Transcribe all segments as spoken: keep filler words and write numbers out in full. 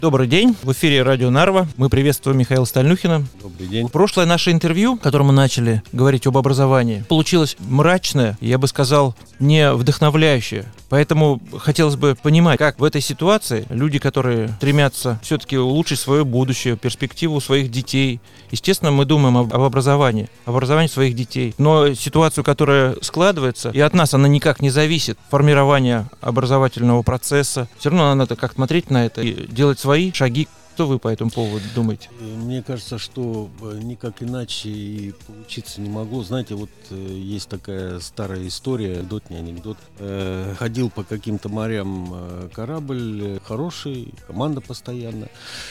Добрый день, в эфире Радио Нарва. Мы приветствуем Михаила Стальнюхина. Добрый день. Прошлое наше интервью, в котором мы начали говорить об образовании, получилось мрачное, я бы сказал, не вдохновляющее. Поэтому хотелось бы понимать, как в этой ситуации люди, которые стремятся все-таки улучшить свое будущее, перспективу своих детей. Естественно, мы думаем об, об образовании, об образовании своих детей. Но ситуацию, которая складывается, и от нас она никак не зависит, формирование образовательного процесса, все равно надо как-то смотреть на это и делать свои шаги. Что вы по этому поводу думаете? Мне кажется, что никак иначе и получиться не могло. Знаете, вот есть такая старая история, анекдот, не анекдот. Ходил по каким-то морям корабль хороший, команда постоянно.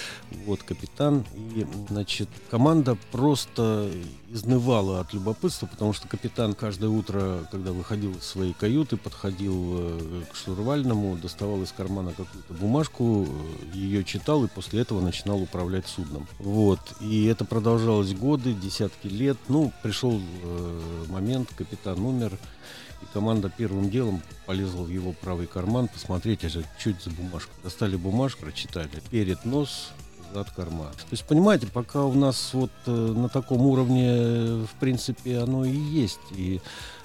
Вот капитан, и, значит, команда просто изнывала от любопытства, потому что капитан каждое утро, когда выходил из своей каюты, подходил к штурвальному, доставал из кармана какую-то бумажку, ее читал и после этого начинал управлять судном. Вот, и это продолжалось годы, десятки лет. Ну, пришел э, момент, капитан умер, и команда первым делом полезла в его правый карман посмотреть, а что это за бумажка. Достали бумажку, прочитали. Перед нос, зад карман. То есть, понимаете, пока у нас вот э, на таком уровне, в принципе, оно и есть. И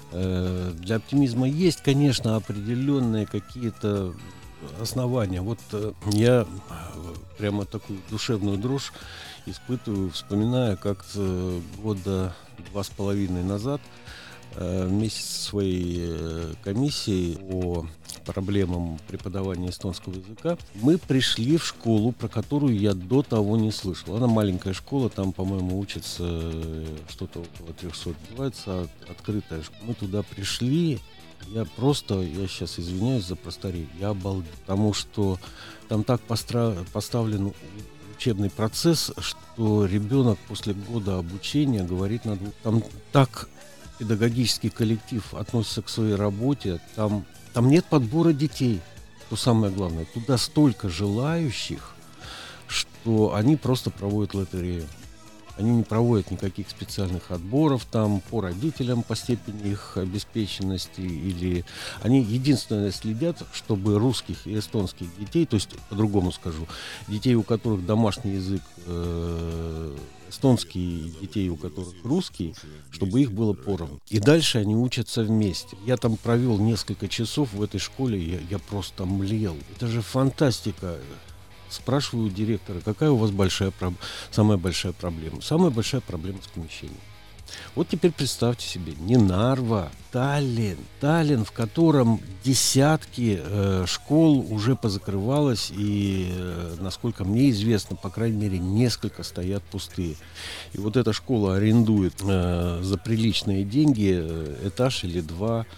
э, для оптимизма есть, конечно, определенные какие-то основания. Вот э, я прямо такую душевную дрожь испытываю, вспоминая, как э, года два с половиной назад э, вместе со своей э, комиссией по проблемам преподавания эстонского языка мы пришли в школу, про которую я до того не слышал. Она маленькая школа, там, по-моему, учится что-то около трехсот, называется от, открытая школа. Мы туда пришли, я просто, я сейчас извиняюсь за просторечие, я обалдел, потому что там так постра- поставлен учебный процесс, что ребенок после года обучения говорит на двух. Там так педагогический коллектив относится к своей работе, там Там нет подбора детей, что самое главное. Туда столько желающих, что они просто проводят лотерею. Они не проводят никаких специальных отборов там по родителям, по степени их обеспеченности. Или они единственное следят, чтобы русских и эстонских детей, то есть, по-другому скажу, детей, у которых домашний язык э- эстонский, детей, у которых русский, чтобы их было поровну. И дальше они учатся вместе. Я там провел несколько часов в этой школе, я, я просто млел. Это же фантастика. Спрашиваю у директора, какая у вас большая, самая большая проблема? Самая большая проблема с помещением. Вот теперь представьте себе, не Нарва, Таллин. Таллин, в котором десятки э, школ уже позакрывалось, и, э, насколько мне известно, по крайней мере, несколько стоят пустые. И вот эта школа арендует э, за приличные деньги э, этаж или два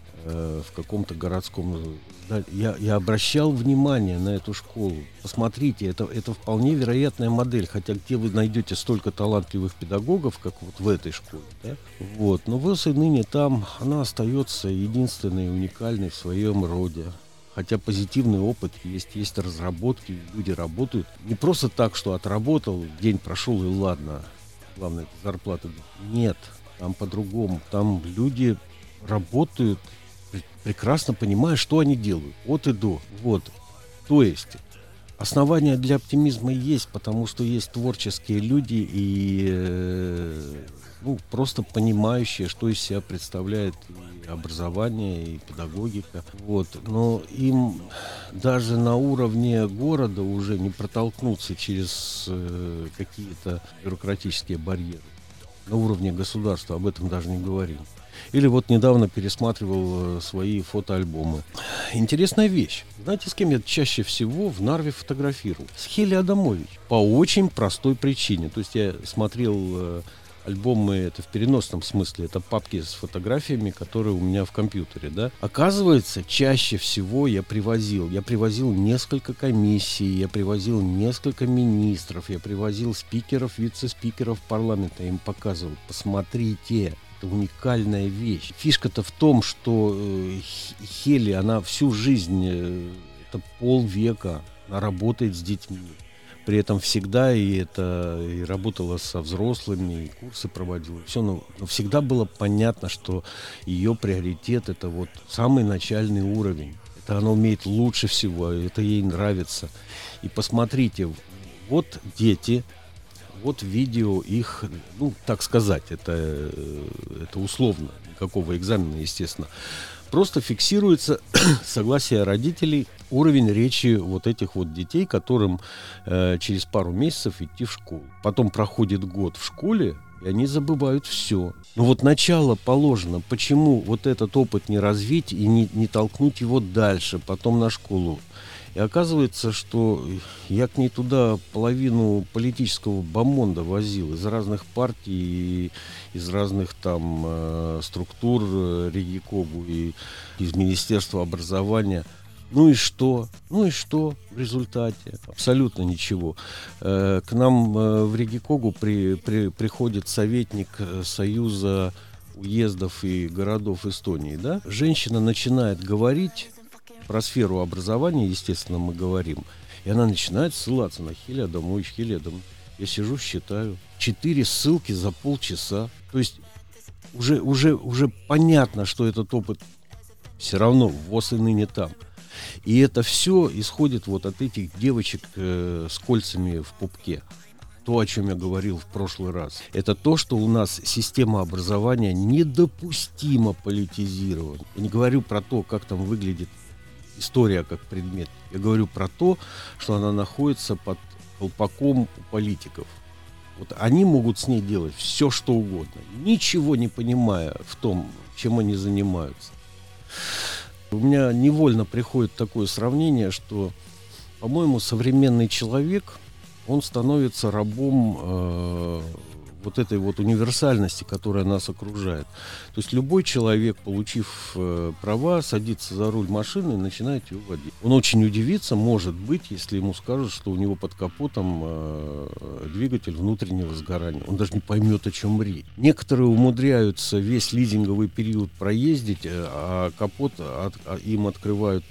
э, в каком-то городском... Я, я обращал внимание на эту школу. Посмотрите, это, это вполне вероятная модель. Хотя где вы найдете столько талантливых педагогов, как вот в этой школе, да? Вот. Но ВОС и ныне там она остается единственной, уникальной в своем роде. Хотя позитивный опыт есть, есть разработки, люди работают. Не просто так, что отработал, день прошел и ладно. Главное, это зарплата. Нет, там по-другому. Там люди работают, прекрасно понимая, что они делают, от и до. Вот. То есть основания для оптимизма есть, потому что есть творческие люди и э, ну, просто понимающие, что из себя представляет и образование, и педагогика. Вот. Но им даже на уровне города уже не протолкнуться через э, какие-то бюрократические барьеры. На уровне государства об этом даже не говорим. Или вот недавно пересматривал э, свои фотоальбомы. Интересная вещь. Знаете, с кем я чаще всего в Нарве фотографировал? С Хели Адамович. По очень простой причине. То есть я смотрел э, альбомы, это в переносном смысле, это папки с фотографиями, которые у меня в компьютере, да. Оказывается, чаще всего я привозил. Я привозил несколько комиссий, я привозил несколько министров, я привозил спикеров, вице-спикеров парламента. Я им показывал, посмотрите. Это уникальная вещь. Фишка-то в том, что э, Хели, она всю жизнь, э, это полвека, она работает с детьми. При этом всегда и это и работала со взрослыми, и курсы проводила. Все, но, но всегда было понятно, что ее приоритет — это вот самый начальный уровень. Это она умеет лучше всего, это ей нравится. И посмотрите, вот дети, вот видео их, ну, так сказать, это, это условно, никакого экзамена, естественно. Просто фиксируется согласие родителей, уровень речи вот этих вот детей, которым э, через пару месяцев идти в школу. Потом проходит год в школе, и они забывают все. Но вот начало положено. Почему вот этот опыт не развить и не, не толкнуть его дальше, потом на школу? И оказывается, что я к ней туда половину политического бомонда возил из разных партий, из разных там э, структур э, Регикогу и из Министерства образования. Ну и что? Ну и что в результате? Абсолютно ничего. Э, к нам э, в Регикогу при, при, приходит советник Союза уездов и городов Эстонии. Да? Женщина начинает говорить про сферу образования, естественно, мы говорим. И она начинает ссылаться на Хелиадам, ой, Хелиадам. Я сижу, считаю. Четыре ссылки за полчаса. То есть уже, уже, уже понятно, что этот опыт все равно ВОС и ныне там. И это все исходит вот от этих девочек э, с кольцами в пупке. То, о чем я говорил в прошлый раз. Это то, что у нас система образования недопустимо политизирована. Я не говорю про то, как там выглядит история как предмет. Я говорю про то, что она находится под колпаком у политиков. Вот они могут с ней делать все, что угодно, ничего не понимая в том, чем они занимаются. У меня невольно приходит такое сравнение, что, по-моему, современный человек, он становится рабом э, вот этой вот универсальности, которая нас окружает. То есть любой человек, получив э, права, садится за руль машины и начинает ее водить. Он очень удивится, может быть, если ему скажут, что у него под капотом э, двигатель внутреннего сгорания. Он даже не поймет, о чем речь. Некоторые умудряются весь лизинговый период проездить, а капот от, а им открывают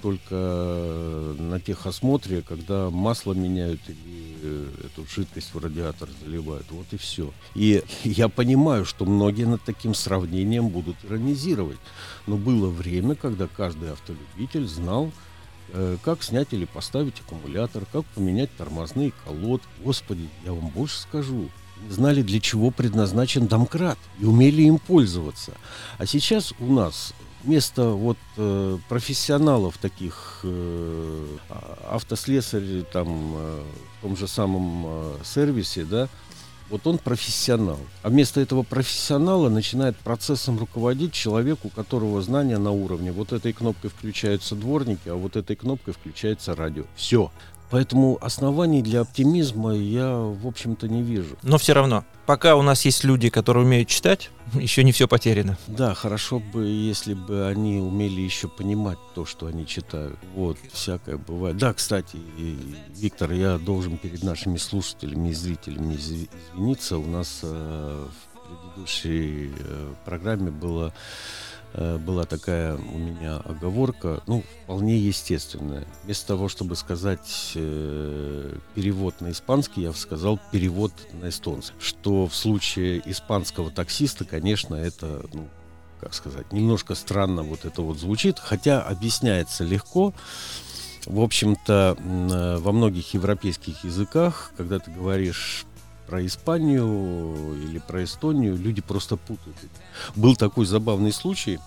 только на техосмотре, когда масло меняют или эту жидкость в радиатор заливают. Вот и все. И я понимаю, что многие над таким сравнением будут иронизировать. Но было время, когда каждый автолюбитель знал, э, как снять или поставить аккумулятор, как поменять тормозные колодки. Господи, я вам больше скажу. Знали, для чего предназначен домкрат, и умели им пользоваться. А сейчас у нас вместо вот э, профессионалов таких э, автослесарей там э, в том же самом э, сервисе, да, вот он профессионал. А вместо этого профессионала начинает процессом руководить человек, у которого знания на уровне. Вот этой кнопкой включаются дворники, а вот этой кнопкой включается радио. Все. Поэтому оснований для оптимизма я, в общем-то, не вижу. Но все равно, пока у нас есть люди, которые умеют читать, еще не все потеряно. Да, хорошо бы, если бы они умели еще понимать то, что они читают. Вот, всякое бывает. Да, кстати, Виктор, я должен перед нашими слушателями и зрителями извиниться. У нас э, в предыдущей э, программе было... была такая у меня оговорка, ну, вполне естественная. Вместо того, чтобы сказать э, перевод на испанский, я сказал перевод на эстонский. Что в случае испанского таксиста, конечно, это, ну, как сказать, немножко странно вот это вот звучит, хотя объясняется легко. В общем-то, э, во многих европейских языках, когда ты говоришь про Испанию или про Эстонию, люди просто путают. Был такой забавный случай.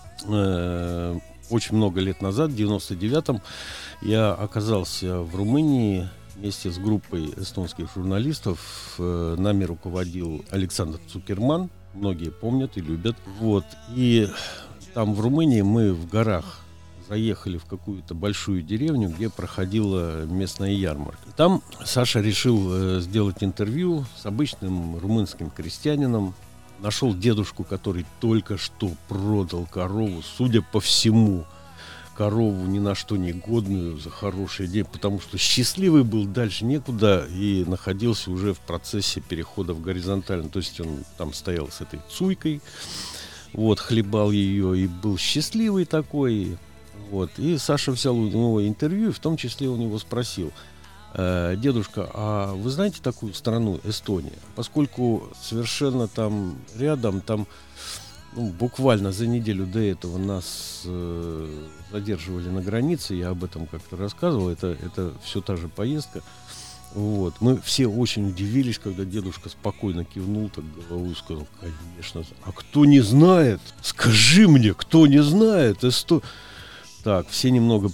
Э, очень много лет назад, в девяносто девятом, я оказался в Румынии вместе с группой эстонских журналистов. Э, нами руководил Александр Цукерман. Многие помнят и любят. Вот. И там в Румынии мы в горах заехали в какую-то большую деревню, где проходила местная ярмарка. Там Саша решил э, сделать интервью с обычным румынским крестьянином. Нашел дедушку, который только что продал корову, судя по всему, корову ни на что не годную, за хорошие деньги, потому что счастливый был, дальше некуда, и находился уже в процессе перехода в горизонтально. То есть он там стоял с этой цуйкой, вот, хлебал ее и был счастливый такой. Вот. И Саша взял у него интервью, и в том числе у него спросил: э, дедушка, а вы знаете такую страну Эстония? Поскольку совершенно там рядом, там ну, буквально за неделю до этого нас э, задерживали на границе, я об этом как-то рассказывал, это, это все та же поездка. Вот. Мы все очень удивились, когда дедушка спокойно кивнул так головой и сказал: конечно. А кто не знает, скажи мне, кто не знает, Эсто... Так, все немного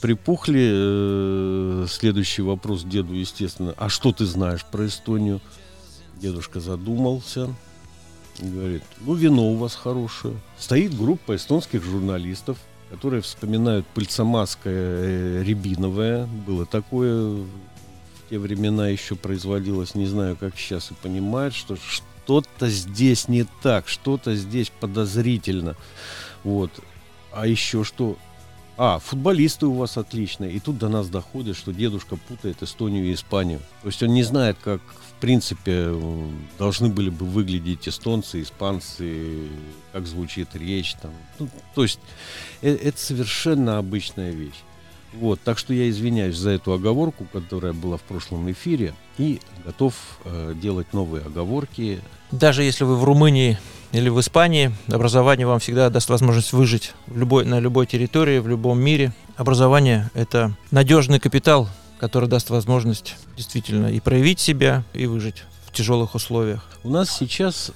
припухли. Следующий вопрос деду, естественно: а что ты знаешь про Эстонию? Дедушка задумался. Говорит: ну, вино у вас хорошее. Стоит группа эстонских журналистов, которые вспоминают пыльцамасское, рябиновое. Было такое, в те времена еще производилось, не знаю, как сейчас, и понимают, что что-то здесь не так, что-то здесь подозрительно. Вот. А еще что? А, футболисты у вас отличные. И тут до нас доходит, что дедушка путает Эстонию и Испанию. То есть он не знает, как, в принципе, должны были бы выглядеть эстонцы, испанцы, как звучит речь. Там. Ну, то есть э- это совершенно обычная вещь. Вот, так что я извиняюсь за эту оговорку, которая была в прошлом эфире, и готов э, делать новые оговорки. Даже если вы в Румынии или в Испании, образование вам всегда даст возможность выжить в любой, на любой территории, в любом мире. Образование — это надежный капитал, который даст возможность действительно и проявить себя, и выжить в тяжелых условиях. У нас сейчас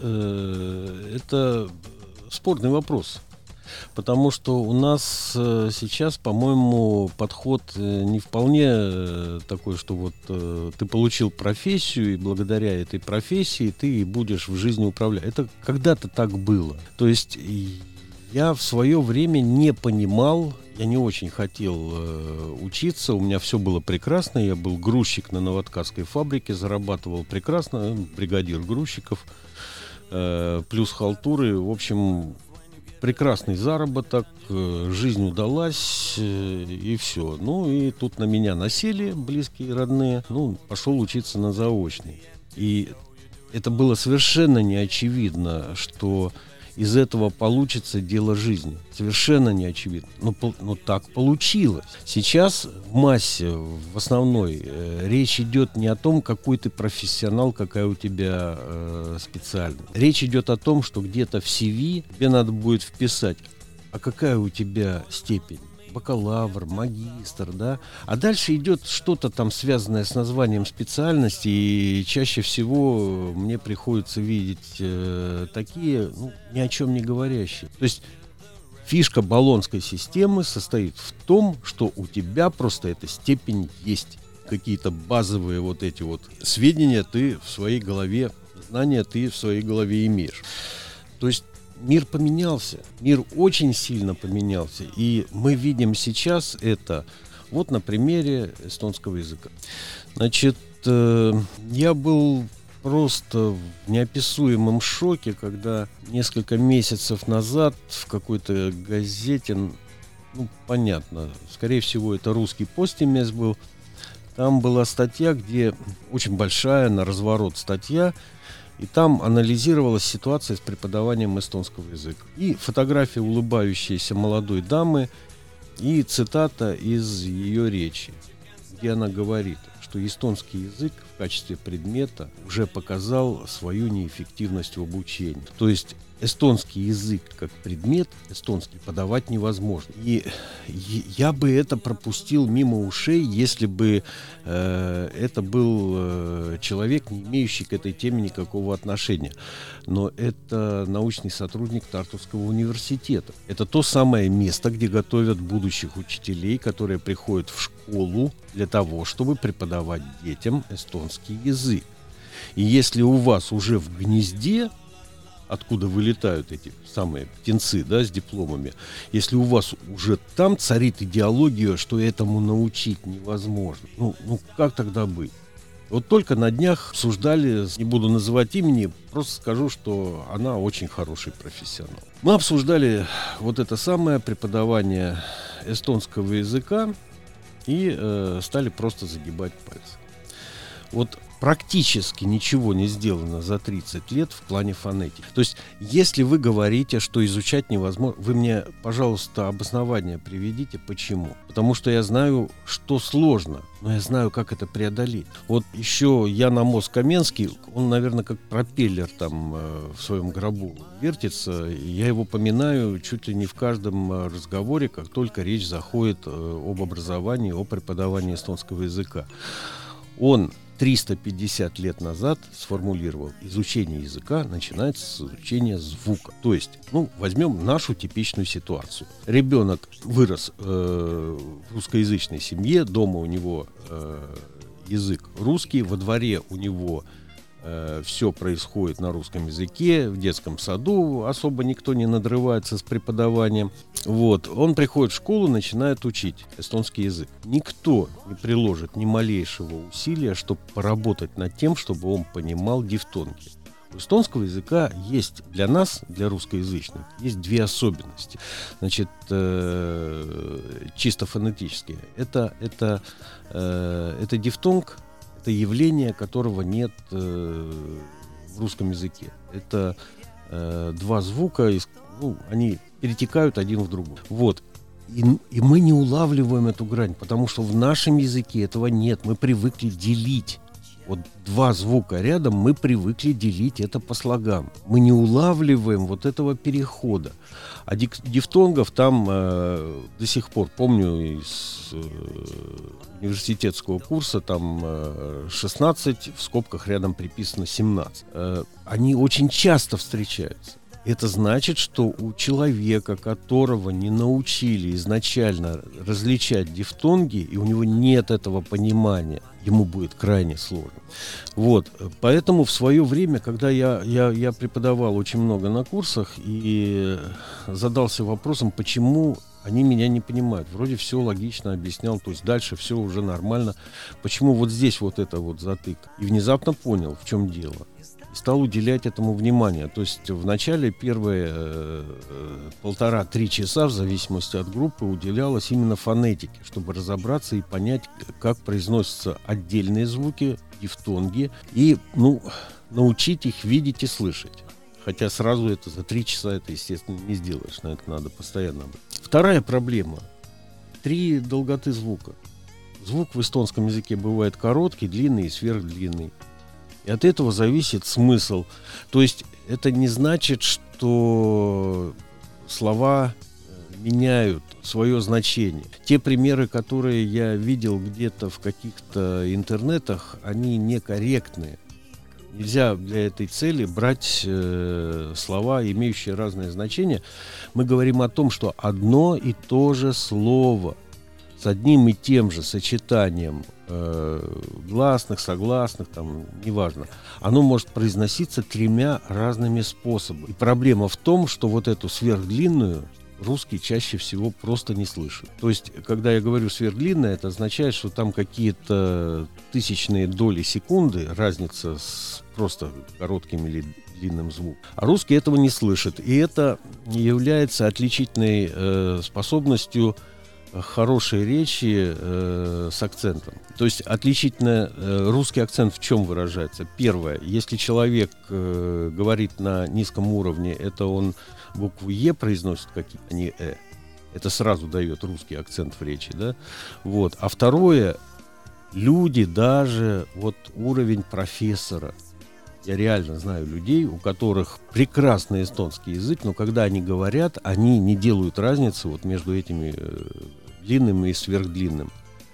э, это спорный вопрос. Потому что у нас э, сейчас, по-моему, подход э, не вполне э, такой, что вот э, ты получил профессию, и благодаря этой профессии ты будешь в жизни управлять. Это когда-то так было. То есть я в свое время не понимал, я не очень хотел э, учиться, у меня все было прекрасно, я был грузчик на новоткацкой фабрике, зарабатывал прекрасно, бригадир грузчиков, э, плюс халтуры, в общем... Прекрасный заработок, жизнь удалась, и все. Ну, и тут на меня насели близкие и родные. Ну, пошел учиться на заочный. И это было совершенно неочевидно, что из этого получится дело жизни. Совершенно неочевидно. Но, но так получилось. Сейчас в массе, в основной, э, речь идет не о том, какой ты профессионал, какая у тебя э, специальность. Речь идет о том, что где-то в си ви тебе надо будет вписать, а какая у тебя степень. Бакалавр, магистр, да. А дальше идет что-то там, связанное с названием специальности, и чаще всего мне приходится видеть э, такие, ну, ни о чем не говорящие. То есть фишка болонской системы состоит в том, что у тебя просто эта степень есть. Какие-то базовые вот эти вот сведения ты в своей голове, знания ты в своей голове имеешь. То есть мир поменялся, мир очень сильно поменялся, и мы видим сейчас это вот на примере эстонского языка. Значит, э, я был просто в неописуемом шоке, когда несколько месяцев назад в какой-то газете, ну, понятно, скорее всего, это русский Постимес был, там была статья, где очень большая, на разворот статья, и там анализировалась ситуация с преподаванием эстонского языка. И фотография улыбающейся молодой дамы, и цитата из ее речи, где она говорит, что эстонский язык в качестве предмета уже показал свою неэффективность в обучении. То есть эстонский язык как предмет, эстонский, подавать невозможно. И я бы это пропустил мимо ушей, если бы э, это был э, человек, не имеющий к этой теме никакого отношения. Но это научный сотрудник Тартуского университета. Это то самое место, где готовят будущих учителей, которые приходят в школу для того, чтобы преподавать детям эстонский язык. И если у вас уже в гнезде, откуда вылетают эти самые птенцы, да, с дипломами, если у вас уже там царит идеология, что этому научить невозможно, ну, ну как тогда быть? Вот только на днях обсуждали, не буду называть имени, просто скажу, что она очень хороший профессионал. Мы обсуждали вот это самое преподавание эстонского языка и э, стали просто загибать пальцы. Вот практически ничего не сделано за тридцать лет в плане фонетики. То есть, если вы говорите, что изучать невозможно, вы мне, пожалуйста, обоснование приведите, почему. Потому что я знаю, что сложно, но я знаю, как это преодолеть. Вот еще Ян Амос Каменский, он, наверное, как пропеллер там э, в своем гробу вертится. Я его поминаю чуть ли не в каждом э, разговоре, как только речь заходит э, об образовании, о преподавании эстонского языка. Он триста пятьдесят лет назад сформулировал: изучение языка начинается с изучения звука. То есть, ну, возьмем нашу типичную ситуацию. Ребенок вырос э, в русскоязычной семье, дома у него э, язык русский, во дворе у него э, все происходит на русском языке, в детском саду особо никто не надрывается с преподаванием. Вот. Он приходит в школу, начинает учить эстонский язык. Никто не приложит ни малейшего усилия, чтобы поработать над тем, чтобы он понимал дифтонги. У эстонского языка есть для нас, для русскоязычных, есть две особенности. Значит, э, чисто фонетически. Это, это, э, это дифтонг, это явление, которого нет э, в русском языке. Это э, два звука, ну, они перетекают один в другой. Вот. И, и мы не улавливаем эту грань, потому что в нашем языке этого нет. Мы привыкли делить. Вот два звука рядом, мы привыкли делить это по слогам. Мы не улавливаем вот этого перехода. А дик, дифтонгов там э, до сих пор, помню из э, университетского курса, там э, шестнадцать, в скобках рядом приписано семнадцать. Э, они очень часто встречаются. Это значит, что у человека, которого не научили изначально различать дифтонги, и у него нет этого понимания, ему будет крайне сложно. Вот. Поэтому в свое время, когда я, я, я преподавал очень много на курсах и задался вопросом, почему они меня не понимают. Вроде все логично объяснял, то есть дальше все уже нормально. Почему вот здесь вот это вот затык? И внезапно понял, в чем дело. И стал уделять этому внимание. То есть в начале первые э, полтора-три часа, в зависимости от группы, уделялось именно фонетике, чтобы разобраться и понять, как произносятся отдельные звуки, дифтонги, и, ну, научить их видеть и слышать. Хотя сразу это за три часа это, естественно, не сделаешь. На это надо постоянно. Вторая проблема. Три долготы звука. Звук в эстонском языке бывает короткий, длинный и сверхдлинный. И от этого зависит смысл. То есть это не значит, что слова меняют свое значение. Те примеры, которые я видел где-то в каких-то интернетах, они некорректные. Нельзя для этой цели брать э, слова, имеющие разные значения. Мы говорим о том, что одно и то же слово с одним и тем же сочетанием э, гласных, согласных, там, неважно, оно может произноситься тремя разными способами. И проблема в том, что вот эту сверхдлинную русский чаще всего просто не слышит. То есть, когда я говорю сверхдлинная, это означает, что там какие-то тысячные доли секунды разница с просто коротким или длинным звуком. А русский этого не слышит. И это является отличительной э, способностью хорошей речи э, с акцентом. То есть отличительно э, русский акцент в чем выражается? Первое, если человек э, говорит на низком уровне, это он букву Е произносит какие-то, а не Э. Это сразу дает русский акцент в речи, да? Вот. А второе, люди даже, вот уровень профессора. Я реально знаю людей, у которых прекрасный эстонский язык, но когда они говорят, они не делают разницы вот между этими э, длинным и сверхдлинным.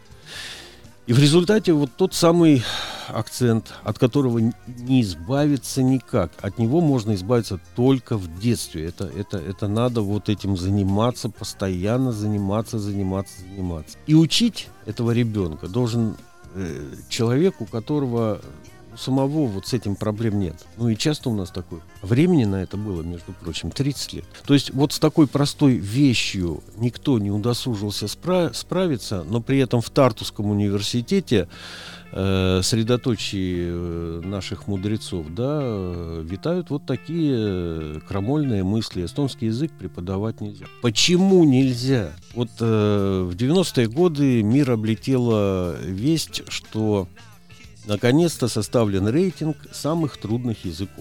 И в результате вот тот самый акцент, от которого не избавиться никак. От него можно избавиться только в детстве. Это, это, это надо вот этим заниматься, постоянно заниматься, заниматься, заниматься. И учить этого ребенка должен э, человек, у которого самого вот с этим проблем нет. Ну и часто у нас такое. Времени на это было, между прочим, тридцать лет. То есть вот с такой простой вещью никто не удосужился спра- справиться, но при этом в Тартуском университете, э, средоточии э, наших мудрецов, да, э, витают вот такие крамольные мысли. Эстонский язык преподавать нельзя. Почему нельзя? Вот э, в девяностые годы мир облетела весть, что наконец-то составлен рейтинг самых трудных языков.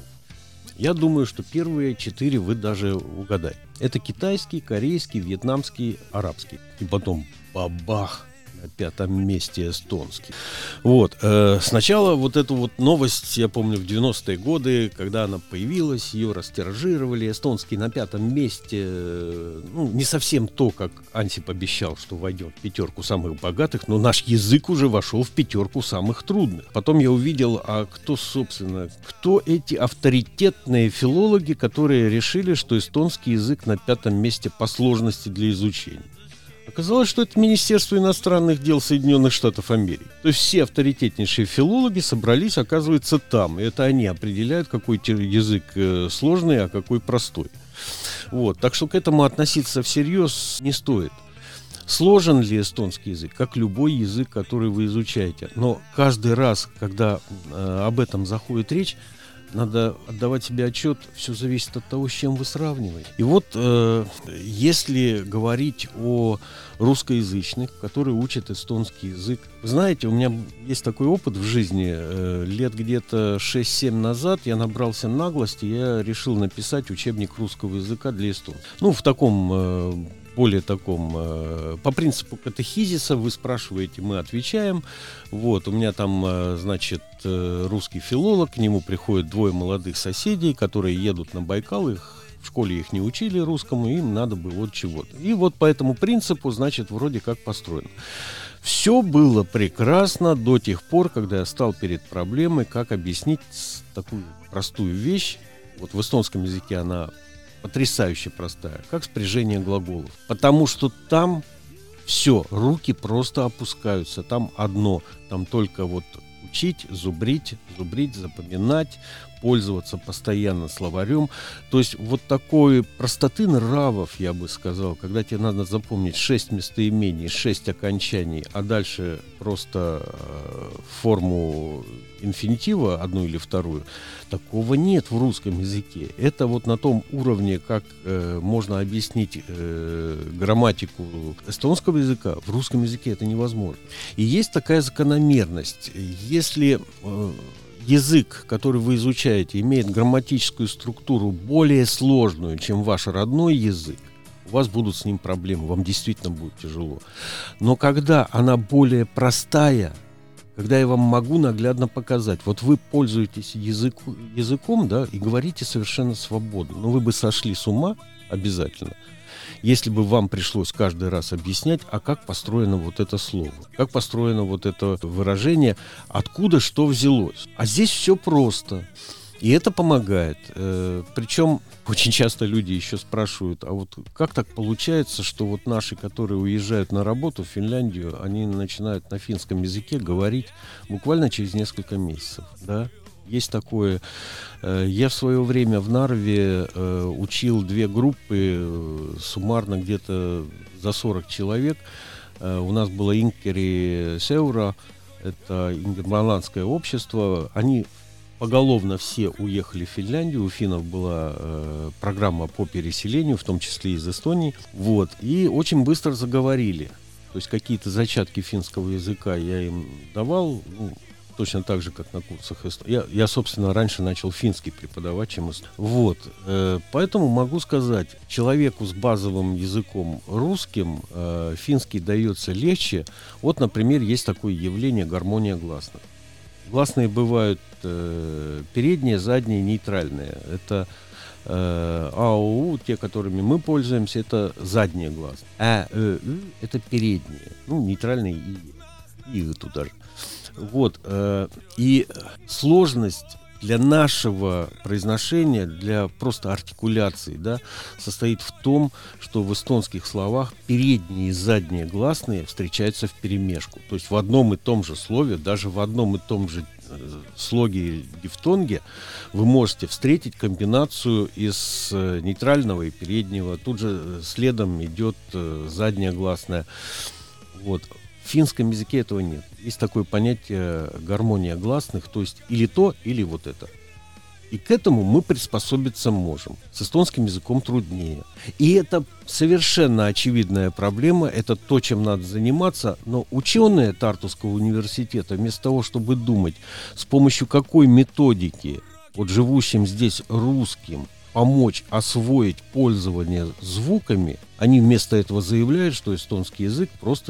Я думаю, что первые четыре вы даже угадаете. Это китайский, корейский, вьетнамский, арабский. И потом бабах! На пятом месте эстонский. Вот. Э, сначала вот эту вот новость, я помню, в девяностые годы, когда она появилась, ее растиражировали. Эстонский на пятом месте. Э, ну, не совсем то, как Ансип обещал, что войдет в пятерку самых богатых, но наш язык уже вошел в пятерку самых трудных. Потом я увидел, а кто, собственно, кто эти авторитетные филологи, которые решили, что эстонский язык на пятом месте по сложности для изучения. Оказалось, что это Министерство иностранных дел Соединенных Штатов Америки. То есть все авторитетнейшие филологи собрались, оказывается, там. И это они определяют, какой язык сложный, а какой простой. Вот. Так что к этому относиться всерьез не стоит. Сложен ли эстонский язык? Как любой язык, который вы изучаете. Но каждый раз, когда э, об этом заходит речь, надо отдавать себе отчет, все зависит от того, с чем вы сравниваете. И вот, э, если говорить о русскоязычных, которые учат эстонский язык, вы знаете, у меня есть такой опыт в жизни. Э, лет где-то шесть-семь назад я набрался наглости, я решил написать учебник русского языка для эстонцев. Ну, в таком... Э, более таком, э, по принципу катехизиса, вы спрашиваете, мы отвечаем. Вот, у меня там, э, значит, э, русский филолог, к нему приходят двое молодых соседей, которые едут на Байкал, их в школе их не учили русскому, им надо было вот чего-то. И вот по этому принципу, значит, вроде как построено. Все было прекрасно до тех пор, когда я стал перед проблемой, как объяснить такую простую вещь. Вот в эстонском языке она потрясающе простая, как спряжение глаголов. Потому что там все, руки просто опускаются. Там одно, там только вот учить, зубрить, зубрить, запоминать, пользоваться постоянно словарем. То есть вот такой простоты нравов, я бы сказал, когда тебе надо запомнить шесть местоимений, шесть окончаний, а дальше просто э, форму инфинитива, одну или вторую, такого нет в русском языке. Это вот на том уровне, как э, можно объяснить э, грамматику эстонского языка, в русском языке это невозможно. И есть такая закономерность. Если э, язык, который вы изучаете, имеет грамматическую структуру более сложную, чем ваш родной язык, у вас будут с ним проблемы, вам действительно будет тяжело. Но когда она более простая, когда я вам могу наглядно показать, вот вы пользуетесь языку, языком, да, и говорите совершенно свободно, но вы бы сошли с ума обязательно, если бы вам пришлось каждый раз объяснять, а как построено вот это слово, как построено вот это выражение, откуда что взялось. А здесь все просто. И это помогает. Э, причем очень часто люди еще спрашивают, а вот как так получается, что вот наши, которые уезжают на работу в Финляндию, они начинают на финском языке говорить буквально через несколько месяцев, да? Есть такое. Я в свое время в Нарве э, учил две группы, э, суммарно где-то за сорок человек. Э, у нас было Инкери Сеура, это ингерманландское общество. Они поголовно все уехали в Финляндию. У финнов была э, программа по переселению, в том числе из Эстонии. Вот. И очень быстро заговорили. То есть какие-то зачатки финского языка я им давал. Ну, точно так же, как на курсах эстонского. Я, я, собственно, раньше начал финский преподавать, чем эстонский. Вот. Э, поэтому могу сказать, человеку с базовым языком русским э, финский дается легче. Вот, например, есть такое явление гармония гласных. Гласные бывают э, передние, задние, нейтральные. Это э, а, о, у, те, которыми мы пользуемся, это задние гласные. А, э, ы, это передние. Ну, нейтральные и, и туда же. Вот, э, и сложность для нашего произношения, для просто артикуляции, да, состоит в том, что в эстонских словах передние и задние гласные встречаются вперемешку. То есть в одном и том же слове, даже в одном и том же э, слоге или дифтонге вы можете встретить комбинацию из э, нейтрального и переднего. Тут же следом идет э, задняя гласная. Вот. В финском языке этого нет. Есть такое понятие гармония гласных, то есть или то, или вот это. И к этому мы приспособиться можем. С эстонским языком труднее. И это совершенно очевидная проблема, это то, чем надо заниматься. Но ученые Тартуского университета, вместо того, чтобы думать, с помощью какой методики вот живущим здесь русским помочь освоить пользование звуками, они вместо этого заявляют, что эстонский язык просто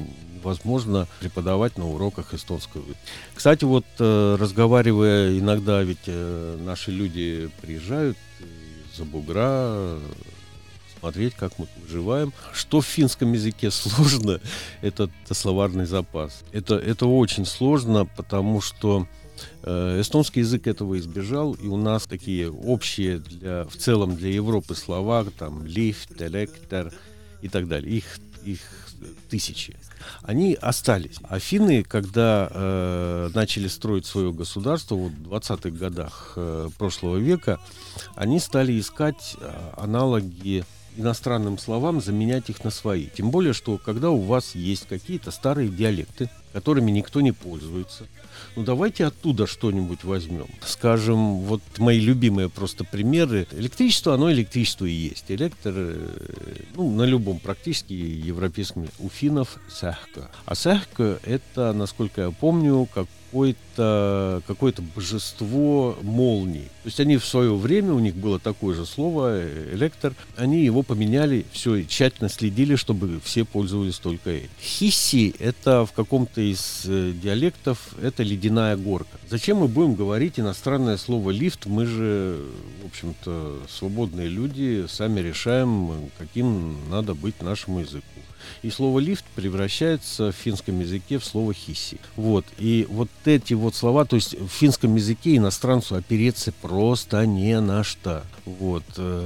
невозможно преподавать на уроках эстонского языка. Кстати, вот э, разговаривая иногда, ведь э, наши люди приезжают из-за бугра смотреть, как мы выживаем. Что в финском языке сложно, это словарный запас. Это, это очень сложно, потому что эстонский язык этого избежал, и у нас такие общие для, в целом для Европы слова, там, лифт, электр и так далее. Их, их тысячи. Они остались. А финны, когда э, начали строить свое государство вот, в двадцатых годах э, прошлого века, они стали искать э, аналоги иностранным словам, заменять их на свои. Тем более, что когда у вас есть какие-то старые диалекты, которыми никто не пользуется, ну давайте оттуда что-нибудь возьмем. Скажем, вот мои любимые просто примеры. Электричество, оно электричество и есть. Электр, ну, на любом практически европейском. У финнов sähkö. А sähkö — это, насколько я помню, какое-то, какое-то божество молний. То есть они в свое время, у них было такое же слово, электр, они его поменяли, все, и тщательно следили, чтобы все пользовались только этим. Хисси — это в каком-то из э, диалектов, это ледяная горка. Зачем мы будем говорить иностранное слово лифт? Мы же, в общем-то, свободные люди, сами решаем, каким надо быть нашему языку. И слово лифт превращается в финском языке в слово хисси. Вот. И вот эти вот слова, то есть в финском языке иностранцу опереться просто не на что. Вот.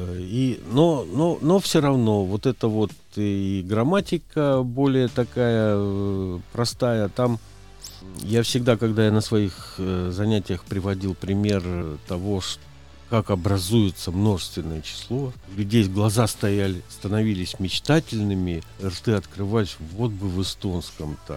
И, но, но, но все равно вот это вот и грамматика более такая простая. Там я всегда, когда я на своих занятиях приводил пример того, что как образуется множественное число. У людей глаза стояли, становились мечтательными, рты открывались, вот бы в эстонском так.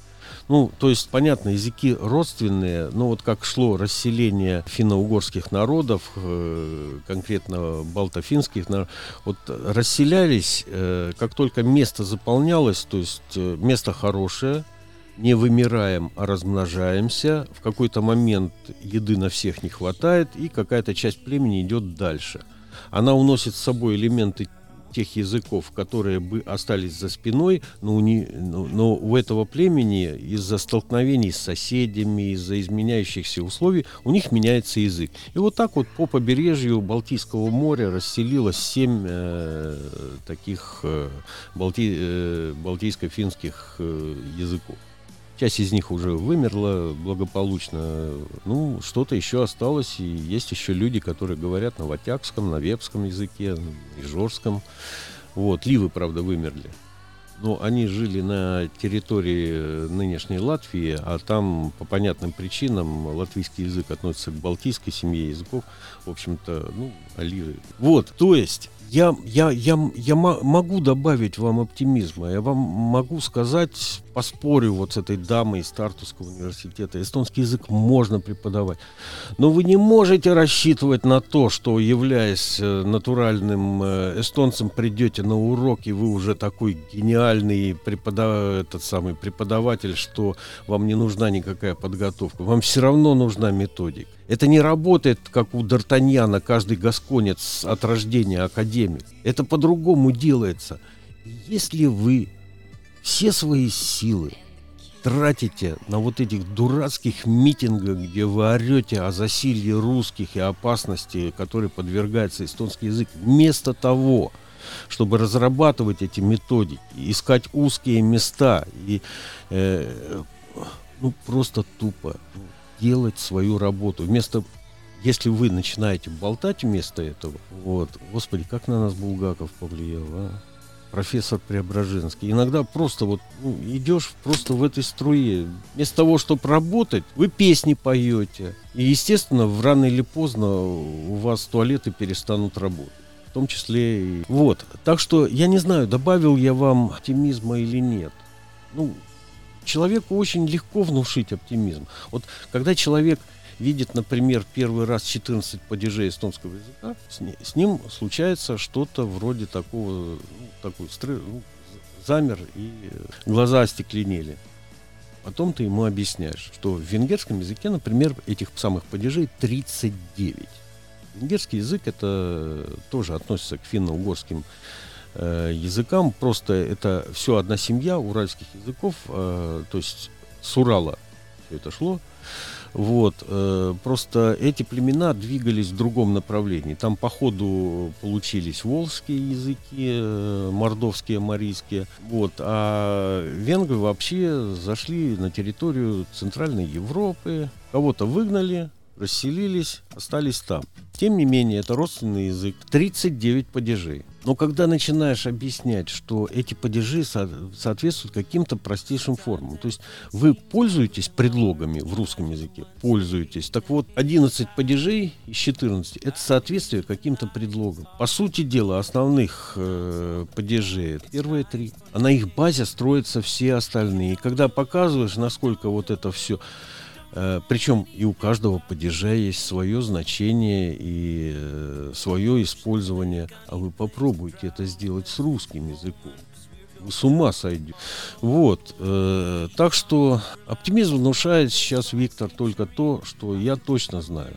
Ну, то есть, понятно, языки родственные, но вот как шло расселение финно-угорских народов, э, конкретно балто-финских народов, вот расселялись, э, как только место заполнялось, то есть э, место хорошее, не вымираем, а размножаемся. В какой-то момент еды на всех не хватает, и какая-то часть племени идет дальше. Она уносит с собой элементы тех языков, которые бы остались за спиной, но у, не, но, но у этого племени из-за столкновений с соседями, из-за изменяющихся условий, у них меняется язык. И вот так вот по побережью Балтийского моря расселилось семь э, таких э, балти, э, балтийско-финских э, языков. Часть из них уже вымерла благополучно. Ну, что-то еще осталось. И есть еще люди, которые говорят на ватякском, на вепском языке, на ижорском. Вот. Ливы, правда, вымерли. Но они жили на территории нынешней Латвии, а там по понятным причинам латвийский язык относится к балтийской семье языков. В общем-то, ну, ливы. Вот, то есть... Я, я, я, я могу добавить вам оптимизма. Я вам могу сказать, поспорю вот с этой дамой из Тартуского университета, эстонский язык можно преподавать. Но вы не можете рассчитывать на то, что, являясь натуральным эстонцем, придете на урок, и вы уже такой гениальный преподав... этот самый преподаватель, что вам не нужна никакая подготовка. Вам все равно нужна методика. Это не работает, как у Д'Артаньяна, каждый гасконец от рождения академик. Это по-другому делается. Если вы все свои силы тратите на вот этих дурацких митингах, где вы орете о засилье русских и опасности, которой подвергается эстонский язык, вместо того, чтобы разрабатывать эти методики, искать узкие места и э, ну, просто тупо делать свою работу. Вместо, если вы начинаете болтать вместо этого, вот, господи, как на нас Булгаков повлиял, а? Профессор Преображенский. Иногда просто вот ну, идешь просто в этой струе. Вместо того, чтобы работать, вы песни поете. И, естественно, в рано или поздно у вас туалеты перестанут работать. В том числе и... Вот. Так что, я не знаю, добавил я вам оптимизма или нет. Ну, человеку очень легко внушить оптимизм. Вот когда человек видит, например, первый раз четырнадцать падежей эстонского языка, с, не, с ним случается что-то вроде такого, ну, такой стресс, ну, замер, и глаза остекленели. Потом ты ему объясняешь, что в венгерском языке, например, этих самых падежей тридцать девять. Венгерский язык это тоже относится к финно-угорским э, языкам, просто это все одна семья уральских языков, э, то есть с Урала все это шло. Вот, э, просто эти племена двигались в другом направлении. Там по ходу получились волжские языки, э, мордовские, марийские. Вот, а венгры вообще зашли на территорию Центральной Европы. Кого-то выгнали, расселились, остались там. Тем не менее, это родственный язык. тридцать девять падежей. Но когда начинаешь объяснять, что эти падежи со- соответствуют каким-то простейшим формам, то есть вы пользуетесь предлогами в русском языке, пользуетесь. Так вот, одиннадцать падежей из четырнадцати это соответствие каким-то предлогам. По сути дела, основных э, падежей первые три. А на их базе строятся все остальные. И когда показываешь, насколько вот это все... Причем и у каждого падежа есть свое значение и э, свое использование. А вы попробуйте это сделать с русским языком. Вы с ума сойдете. Вот. Э, так что оптимизм внушает сейчас, Виктор, только то, что я точно знаю.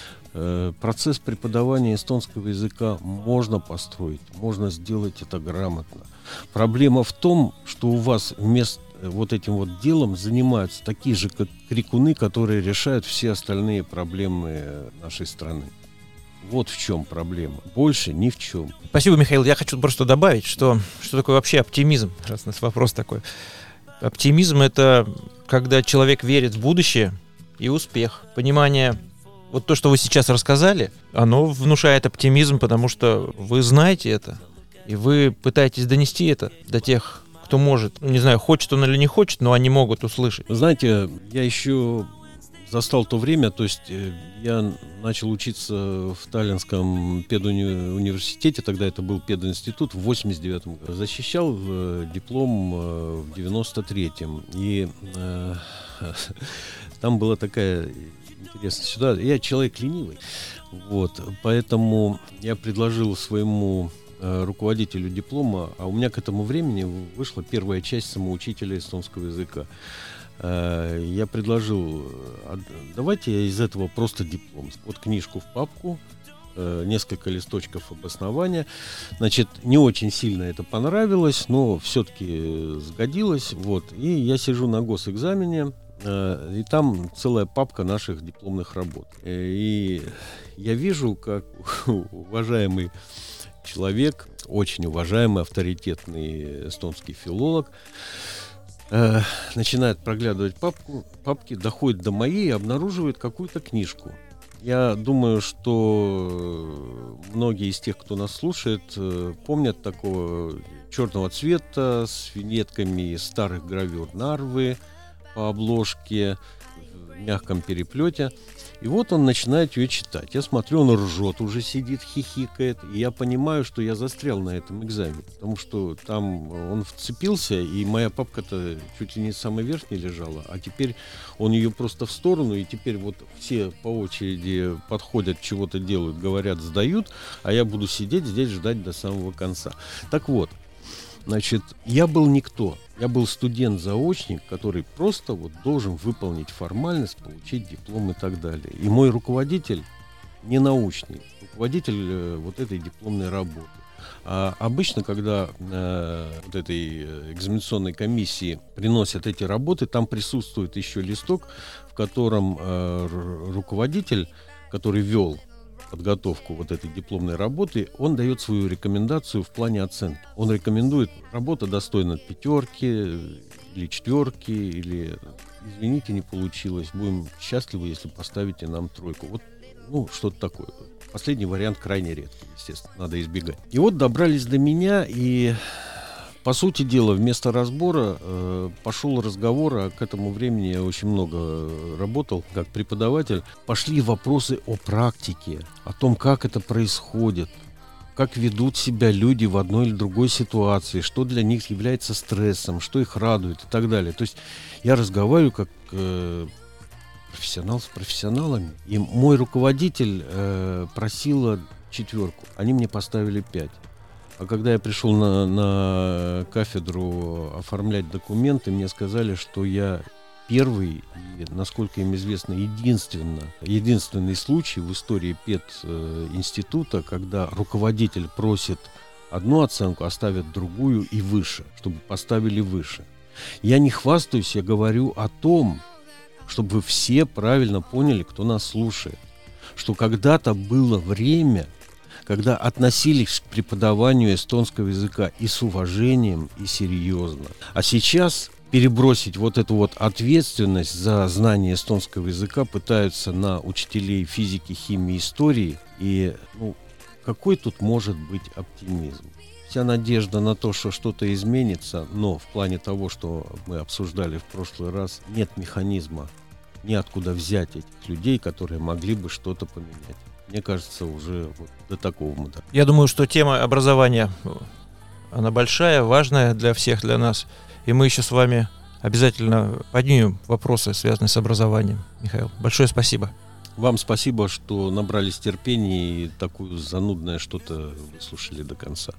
Э, процесс преподавания эстонского языка можно построить, можно сделать это грамотно. Проблема в том, что у вас вместо вот этим вот делом занимаются такие же как крикуны, которые решают все остальные проблемы нашей страны. Вот в чем проблема. Больше ни в чем. Спасибо, Михаил. Я хочу просто добавить, что, что такое вообще оптимизм. Раз у нас вопрос такой. Оптимизм — это когда человек верит в будущее и успех. Понимание, вот то, что вы сейчас рассказали, оно внушает оптимизм, потому что вы знаете это, и вы пытаетесь донести это до тех, кто может, ну, не знаю, хочет он или не хочет, но они могут услышать. Знаете, я еще застал то время, то есть я начал учиться в Таллинском педуниверситете, тогда это был пединститут, в восемьдесят девятом году. Защищал диплом в девяносто третьем. И э, там была такая интересная ситуация. Я человек ленивый, вот, поэтому я предложил своему руководителю диплома, а у меня к этому времени вышла первая часть самоучителя эстонского языка. Я предложил, давайте я из этого просто диплом. Вот книжку в папку, несколько листочков обоснования. Значит, не очень сильно это понравилось, но все-таки сгодилось. Вот. И я сижу на госэкзамене, и там целая папка наших дипломных работ. И я вижу, как уважаемый человек, очень уважаемый, авторитетный эстонский филолог, э, начинает проглядывать папку, папки, доходит до моей и обнаруживает какую-то книжку. Я думаю, что многие из тех, кто нас слушает, э, помнят такого черного цвета с виньетками старых гравюр Нарвы по обложке в мягком переплете. И вот он начинает ее читать. Я смотрю, он ржет, уже сидит, хихикает. И я понимаю, что я застрял на этом экзамене. Потому что там он вцепился, и моя папка-то чуть ли не самой верхней лежала. А теперь он ее просто в сторону, и теперь вот все по очереди подходят, чего-то делают, говорят, сдают. А я буду сидеть здесь, ждать до самого конца. Так вот, значит, я был никто. Я был студент-заочник, который просто вот должен выполнить формальность, получить диплом и так далее. И мой руководитель не научный, руководитель э, вот этой дипломной работы. А обычно, когда э, вот этой экзаменационной комиссии приносят эти работы, там присутствует еще листок, в котором э, руководитель, который вел подготовку вот этой дипломной работы, он дает свою рекомендацию в плане оценки. Он рекомендует, работа достойна пятерки или четверки, или, извините, не получилось, будем счастливы, если поставите нам тройку. Вот, ну, что-то такое. Последний вариант крайне редкий, естественно, надо избегать. И вот добрались до меня, и, по сути дела, вместо разбора э, пошел разговор, а к этому времени я очень много работал как преподаватель. Пошли вопросы о практике, о том, как это происходит, как ведут себя люди в одной или другой ситуации, что для них является стрессом, что их радует и так далее. То есть я разговариваю как э, профессионал с профессионалами. И мой руководитель э, просила четверку. Они мне поставили пять. А когда я пришел на, на кафедру оформлять документы, мне сказали, что я первый и, насколько им известно, единственно, единственный случай в истории пединститута, когда руководитель просит одну оценку, а ставит другую и выше, чтобы поставили выше. Я не хвастаюсь, я говорю о том, чтобы вы все правильно поняли, кто нас слушает, что когда-то было время, когда относились к преподаванию эстонского языка и с уважением, и серьезно. А сейчас перебросить вот эту вот ответственность за знание эстонского языка пытаются на учителей физики, химии, истории. И ну, какой тут может быть оптимизм? Вся надежда на то, что что-то изменится, но в плане того, что мы обсуждали в прошлый раз, нет механизма, неоткуда взять этих людей, которые могли бы что-то поменять. Мне кажется, уже вот до такого мы дошли. Я думаю, что тема образования, она большая, важная для всех, для нас. И мы еще с вами обязательно поднимем вопросы, связанные с образованием. Михаил, большое спасибо. Вам спасибо, что набрались терпения и такое занудное что-то выслушали до конца.